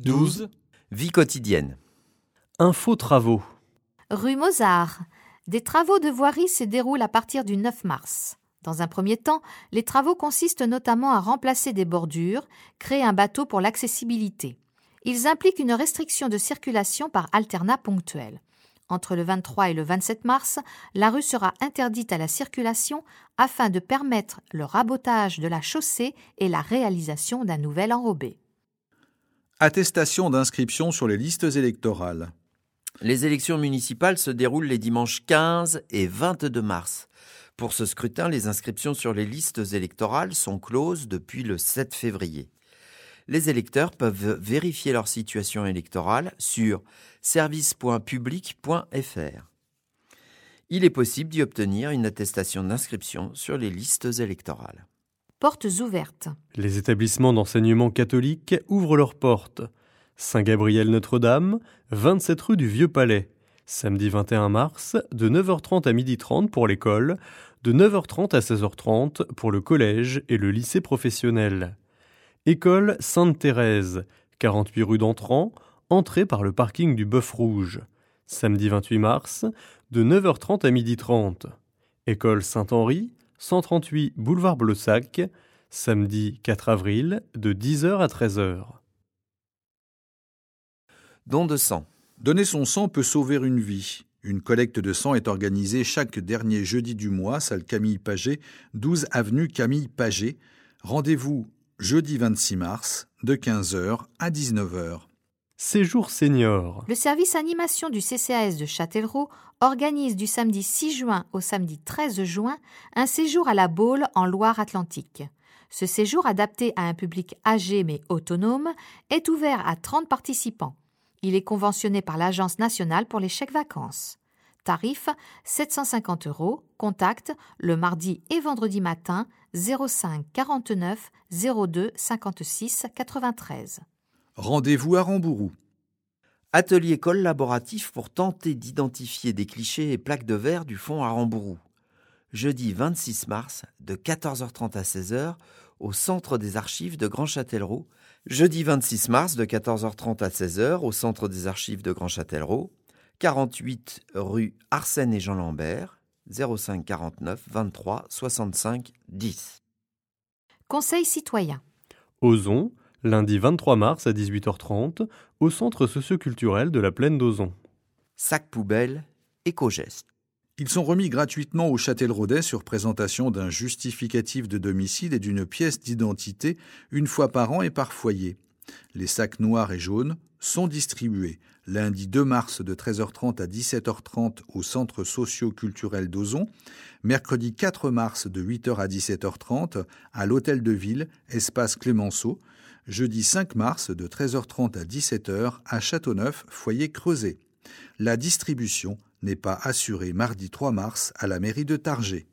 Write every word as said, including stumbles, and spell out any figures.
douze. Vie quotidienne. Info travaux. Rue Mozart. Des travaux de voirie se déroulent à partir du neuf mars. Dans un premier temps, les travaux consistent notamment à remplacer des bordures, créer un bateau pour l'accessibilité. Ils impliquent une restriction de circulation par alternat ponctuel. Entre le vingt-trois et le vingt-sept mars, la rue sera interdite à la circulation afin de permettre le rabotage de la chaussée et la réalisation d'un nouvel enrobé. Attestation d'inscription sur les listes électorales. Les élections municipales se déroulent les dimanches quinze et vingt-deux mars. Pour ce scrutin, les inscriptions sur les listes électorales sont closes depuis le sept février. Les électeurs peuvent vérifier leur situation électorale sur service point public point f r. Il est possible d'y obtenir une attestation d'inscription sur les listes électorales. Portes ouvertes. Les établissements d'enseignement catholique ouvrent leurs portes. Saint-Gabriel-Notre-Dame, vingt-sept rue du Vieux-Palais. Samedi vingt et un mars, de neuf heures trente à midi trente pour l'école, de neuf heures trente à seize heures trente pour le collège et le lycée professionnel. École Sainte-Thérèse, quarante-huit rue d'Entrant, entrée par le parking du Bœuf Rouge. Samedi vingt-huit mars, de neuf heures trente à midi trente. École Saint-Henri, cent trente-huit boulevard Bleusac, samedi quatre avril, de dix heures à treize heures. Don de sang. Donner son sang peut sauver une vie. Une collecte de sang est organisée chaque dernier jeudi du mois, salle Camille Paget, douze avenue Camille Paget. Rendez-vous jeudi vingt-six mars, de quinze heures à dix-neuf heures. Séjour senior. Le service animation du C C A S de Châtellerault organise du samedi six juin au samedi treize juin un séjour à la Baule en Loire-Atlantique. Ce séjour, adapté à un public âgé mais autonome, est ouvert à trente participants. Il est conventionné par l'Agence nationale pour les chèques-vacances. Tarif sept cent cinquante euros. Contact le mardi et vendredi matin zéro cinq quarante-neuf zéro deux cinquante-six quatre-vingt-treize. Rendez-vous à Rambourou. Atelier collaboratif pour tenter d'identifier des clichés et plaques de verre du fond à Rambourou. Jeudi vingt-six mars, de quatorze heures trente à seize heures, au Centre des Archives de Grand Châtellerault. Jeudi vingt-six mars, de quatorze heures trente à seize heures, au Centre des Archives de Grand Châtellerault. quarante-huit rue Arsène et Jean Lambert, zéro cinq quarante-neuf vingt-trois soixante-cinq dix. Conseil citoyen. Ozon, lundi vingt-trois mars à dix-huit heures trente, au Centre socioculturel de la Plaine d'Ozon. Sac poubelle, éco-geste. Ils sont remis gratuitement aux Châtelleraudais sur présentation d'un justificatif de domicile et d'une pièce d'identité une fois par an et par foyer. Les sacs noirs et jaunes sont distribués lundi deux mars de treize heures trente à dix-sept heures trente au Centre socio-culturel d'Ozon, mercredi quatre mars de huit heures à dix-sept heures trente à l'Hôtel de Ville, espace Clémenceau, jeudi cinq mars de treize heures trente à dix-sept heures à Châteauneuf, foyer Creuset. La distribution n'est pas assurée mardi trois mars à la mairie de Targé.